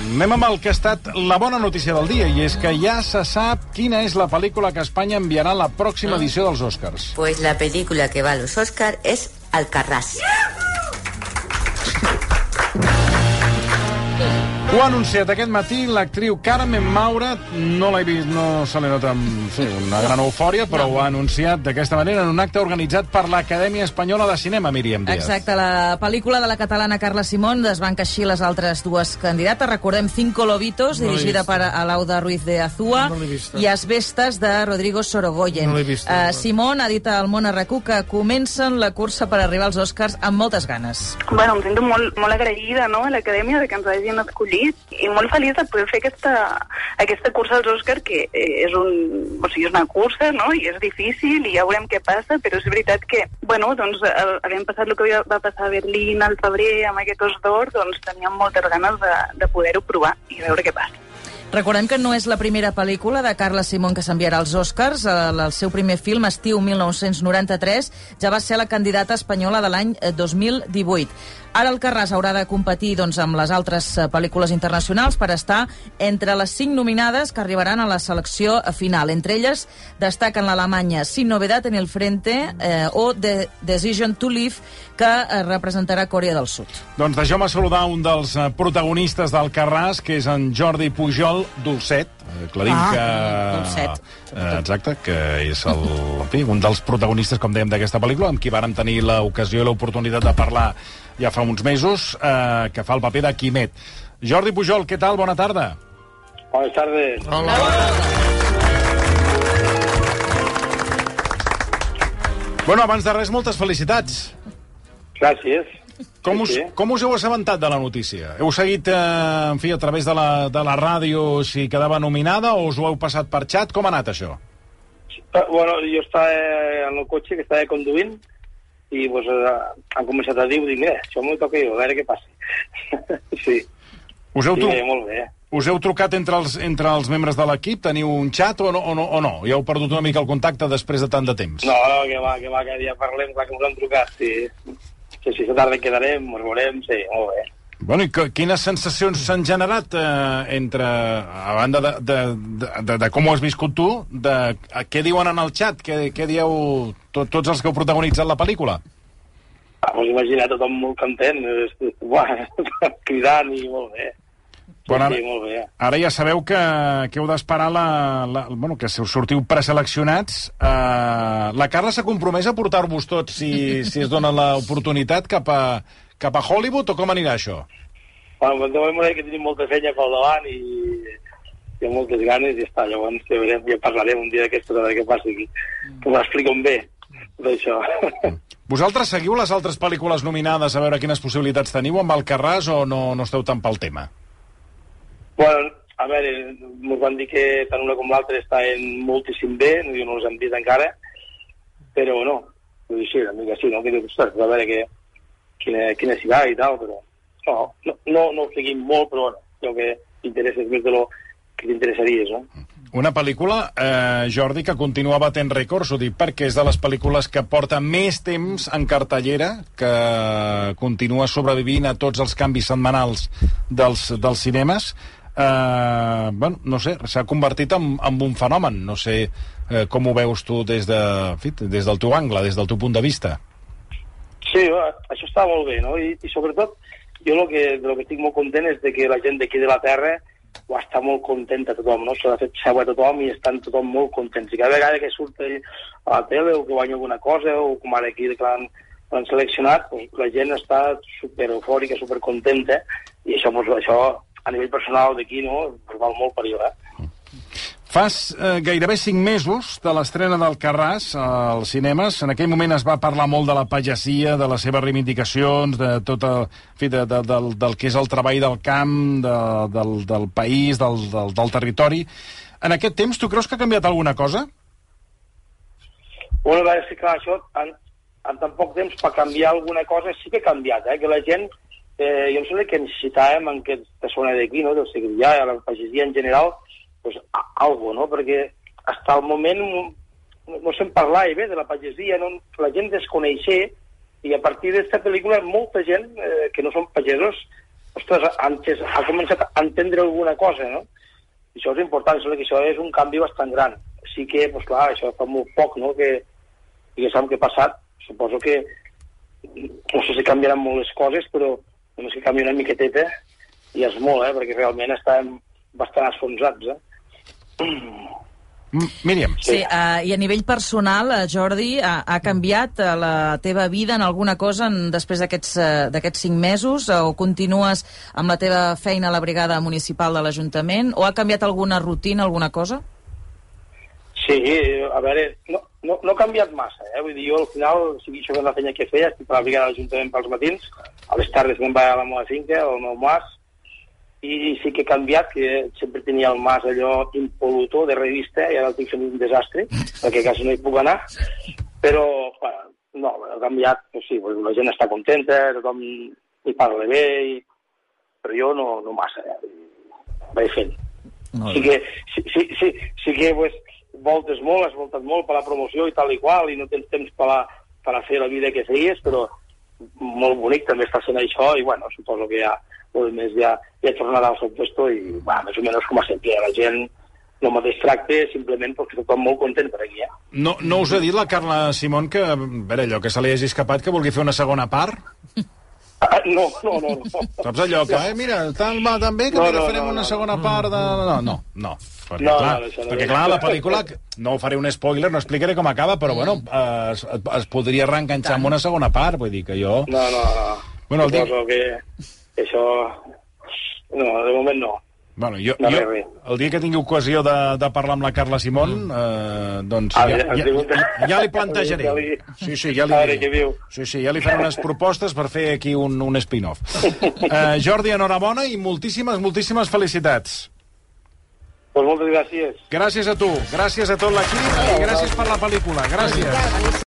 Anem amb el que ha estat la bona notícia del dia, i és que ja se sap quina és la pel·lícula que Espanya enviarà a la pròxima edició dels Oscars. Pues la película que va a los Oscars es Alcarràs. Ho ha anunciat aquest matí l'actriu Carmen Maura. No l'he vist, no se li nota una gran eufòria, però ho ha anunciat d'aquesta manera en un acte organitzat per l'Acadèmia Espanyola de Cinema, Míriam Díaz. Exacte, la pel·lícula de la catalana Carla Simón desbanca així les altres dues candidates. Recordem Cinco Lobitos, dirigida per Alauda Ruiz de Azúa, i Asbestas, de Rodrigo Sorogoyen. No l'he vist. Simón ha dit al Món RQ que comencen la cursa per arribar als Oscars amb moltes ganes. Bueno, em sento molt agraïda, no?, a l'Acadèmia de que ens hagin escollit, i molt feliç de poder fer aquesta cursa als Oscars, que és una cursa, no?, i és difícil, i ja veurem què passa, però és veritat que, bueno, doncs, havent passat el que va passar a Berlín al febrer amb aquest Os d'Or, doncs teníem moltes ganes de poder-ho provar i veure què passa. Recordem que no és la primera pel·lícula de Carla Simón que s'enviarà als Oscars. El seu primer film, Estiu 1993, ja va ser la candidata espanyola de l'any 2018. Ara Alcarràs haurà de competir amb les altres pel·lícules internacionals per estar entre les 5 nominades que arribaran a la selecció final. Entre elles destaquen l'Alemanya Sin Novedad en el Frente o The Decision to Live, que representarà Corea del Sud. Doncs deixeu-me saludar un dels protagonistes d'Alcarràs, que és en Jordi Pujol Dolcet. Aclarim que... Dolcet. Exacte, que és un dels protagonistes, com dèiem, d'aquesta pel·lícula, amb qui vàrem tenir l'ocasió i l'oportunitat de parlar ja fa uns mesos, que fa el paper de Quimet. Jordi Pujol, què tal? Bona tarda. Bones tardes. Hola. Bueno, abans de res, moltes felicitats. Gràcies. Com us heu assabentat de la notícia? Heu seguit, a través de la ràdio si quedava nominada, o us ho heu passat per xat? Com ha anat això? Bueno, jo estava en el cotxe que estava conduint i pues, han començat a dir, dic, mira, això m'ho toca jo, a veure què passa. Sí. Molt bé. Us heu trucat entre els membres de l'equip? Teniu un xat o no? Ja heu perdut una mica el contacte després de tant de temps? No, que va, que dia parlem, clar que ens han trucat, sí. Si aquesta tarda quedarem, ens veurem, sí, molt bé. Bueno, i quines sensacions s'han generat a banda de com ho has viscut tu, què diuen en el xat? Què dieu tots els que heu protagonitzat la pel·lícula? Pues imagina't, tothom molt content, cridant i molt bé. Bueno, sí, molt bé. Ara ja sabeu que heu d'esperar que sortiu preseleccionats. La Carla s'ha compromès a portar-vos tots si es dona l'oportunitat cap a Hollywood, o com anirà això? Bueno, de moment que tenim molta feina pel davant i hi ha moltes ganes i està, llavors ja parlarem un dia d'aquesta de què passa aquí, que m'expliquen bé d'això. Vosaltres seguiu les altres pel·lícules nominades a veure quines possibilitats teniu amb Alcarràs, o no esteu tan pel tema? Bueno, a veure, ens van dir que tant una com l'altra estaven moltíssim bé, no els hem dit encara, però no, vull dir, sí, una mica sí, no? Que dius, ostres, a veure quina s'hi va i tal, però no ho seguim molt, però bueno, el que t'interessa és més de lo que t'interessaries, no? Una pel·lícula, Jordi, que continua batent rècords, ho dic perquè és de les pel·lícules que porta més temps en cartellera, que continua sobrevivint a tots els canvis setmanals dels cinemes. Bueno, no sé, s'ha convertit en un fenomen. No sé com ho veus tu des del teu angle, des del teu punt de vista. Sí, això està molt bé, no? I sobretot, jo el que estic molt content és de que la gent d'aquí de la Terra ho està molt contenta tothom, no? S'ha fet seu a tothom i estan tothom molt contents. I cada vegada que surt a la tele o que guanya alguna cosa, o com ara aquí que l'han seleccionat, la gent està super eufòrica, super contenta, i això a nivell personal d'aquí, no? Val molt per allò, Fas gairebé 5 mesos de l'estrena d'Alcarràs als cinemes. En aquell moment es va parlar molt de la pagesia, de les seves reivindicacions, de tot del que és el treball del camp, del país, del territori. En aquest temps, tu creus que ha canviat alguna cosa? Bueno, a veure, sí, clar, això en tan poc temps per canviar alguna cosa sí que ha canviat, que la gent, jo em sembla que necessitàvem en aquesta zona d'aquí, no?, del Segrià, la pagesia en general, pues, algo, no? Perquè fins al moment no se'n parlava bé de la pagesia, no? La gent desconeixia, i a partir d'aquesta pel·lícula molta gent que no són pagesos ostres, ha començat a entendre alguna cosa, no? I això és important, que això és un canvi bastant gran. Sí que, doncs clar, això fa molt poc, no?, que sap què ha passat. Suposo que, no sé si canviaran molt les coses, però només que canvia una miqueteta i és molt, perquè realment estàvem bastant esfonsats, Míriam. Sí, i a nivell personal, Jordi, ha canviat la teva vida en alguna cosa després d'aquests 5 mesos, o continues amb la teva feina a la brigada municipal de l'Ajuntament, o ha canviat alguna rutina, alguna cosa? Sí, a veure, no ha canviat massa, vull dir, jo al final, si això és la feina que feia, estic a la brigada de l'Ajuntament pels matins, a les tardes me'n vaig a la meva finca, al meu mas, i sí que he canviat, que sempre tenia el mas allò impoluto de revista, i ara el tinc fent un desastre, perquè quasi no hi puc anar, però, bueno, no, ha canviat, sí, la gent està contenta, tothom hi parla bé, però jo no massa, vaig fent. Sí que pues, voltes molt, has voltat molt per la promoció i tal i qual, i no tens temps per a fer la vida que feies, però molt bonic també està sent això, i bueno, suposo que ja tornarà al seu puesto i, més o menys com a sempre, la gent no mateix tracte, simplement perquè tothom molt content per aquí, No us ha dit la Carla Simón que, a veure, allò que se li hagi escapat, que vulgui fer una segona part? No. Saps allò que, mira, tan va tan bé que farem una segona part de... No. Perquè, clar, la pel·lícula, no faré un spoiler, no explicaré com acaba, però, bueno, es podria reenganxar amb una segona part, vull dir que jo... No. Bueno, suposo que això... No, de moment no. Bueno, jo el dia que tingui ocasió de parlar amb la Carla Simón, doncs ja li plantejaré. Sí, ja li diré. Sí, ja li faré unes propostes per fer aquí un spin-off. Jordi, enhorabona i moltíssimes felicitats. Pues moltes gràcies. Gràcies a tu, gràcies a tot l'equip i gràcies per la pel·lícula. Gràcies.